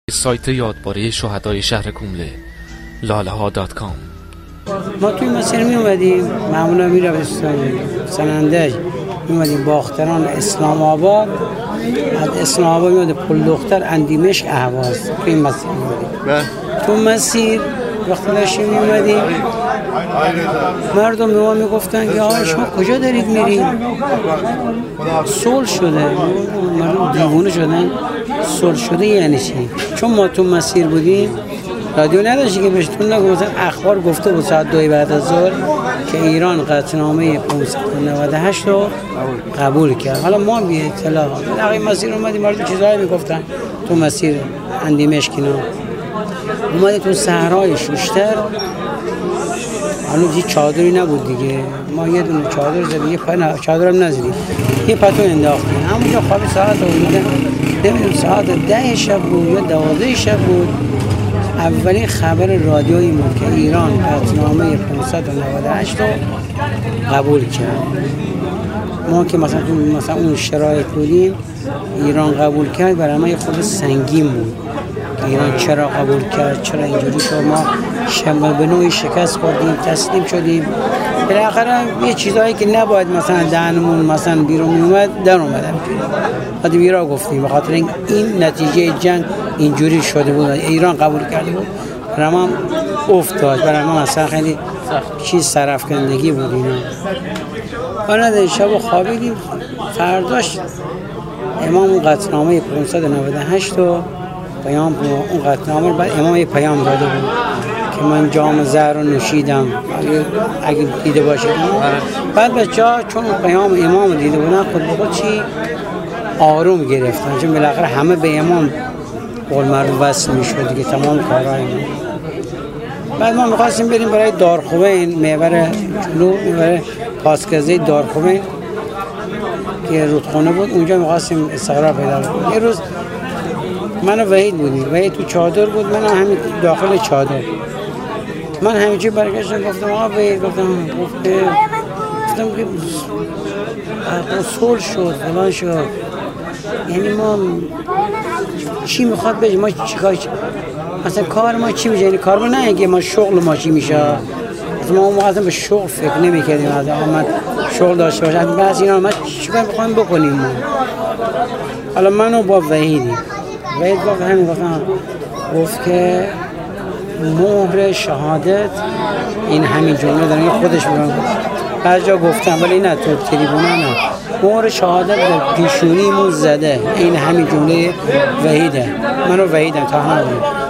سایت یادباره شهدای شهر کومله laleha.com. ما توی مسیر می اومدیم، معمولا می رفتیم سنندج، می اومدیم باختران اسلام آباد، از اسلام آباد می اومدیم پل دختر اندیمشک اهواز. توی مسیر می اومدیم. تو مسیر وقتی داشتیم می اومدیم مردم به ما می گفتن که آقا شما کجا دارید میرید؟ صلح شده. مردم دیوونه شدن. صلح شده یعنی چی؟ چون ما تو مسیر بودیم رادیو نداشتی که بهتون نگو، مثلا اخبار گفته بود ساعت 2 بعد از ظهر که ایران قطعنامه 598 رو قبول کرد. حالا ما بی اطلاع در این مسیر اومدیم، مردم چیزایی میگفتن تو مسیر اندیمشک اینا. اومدیم تو صحرای شوشتر، هنوز هیچ چادری نبود دیگه. ما یه دونه چادر زدیم، یه پا چادر هم نزدیم، یه پتو انداختیم. همونجا خواب ساعت اومدن، نمیدونم ساعت 10 شب بود یا 12 شب بود. اولین خبر رادیو این بود که ایران قطعنامه 598 رو قبول کرد. ما که مثلا اون شرایط بودیم، ایران قبول کرد، برای ما یه خود سنگین بود که ایران چرا قبول کرد، چرا اینجوری شد. ما شمال به نوعی شکست خوردیم، تسلیم شدیم. بالاخره یه چیزایی که نباید مثلا دهنمون مثلا بیرون میومد در اومدم. بعد بیرا گفتیم به خاطر این نتیجه جنگ اینجوری شده بود، ایران قبول کرده بود. برای ما افتاد، برای ما مثلا خیلی چیز سرافکندگی بود اینا. بعد شب خوابیدیم، فرداش امام اون قطعنامه 598 رو پیام اون قطعنامه بعد امام یه پیام داده بود که من جام زهر رو نوشیدم، اگه دیده باشید. بعد بچه‌ها چون پیام امام دیده بودن خود به خود چی آروم گرفتن، چون بالاخره همه به امام قول مردم وصل میشد دیگه، تمام کارهای ما. بعد ما می‌خواستیم بریم برای دارخوبین، محور پاسکزه دارخوبین که رودخانه بود، اونجا می‌خواستیم استقرار پیدا کنیم. یه روز من و وحید بودیم، وحید تو چادر بود، من همین داخل چادر. من همینجوری برگشتم گفتم آقا وحید، گفتم که صلح شد فلان شد، یعنی ما چی میخواد بشه، ما چیکار مثلا کار ما چی میشه، یعنی کار ما نه اینکه ما شغل ما چی میشه. ما اون موقع به شغل فکر نمی‌کردیم، از آمد شغل داشته باشیم بعضی اینا ما چیکار می‌خوایم بکنیم ما. حالا منو با وحید گفت همین گفت که مهر شهادت این همین جمله داره خودش میگه، بعضی جا گفتم ولی نه تو تریبونه نه، مهر شهادت به پیشونیمون زده، این همین جمله وحیده. منو وحیدم تا همون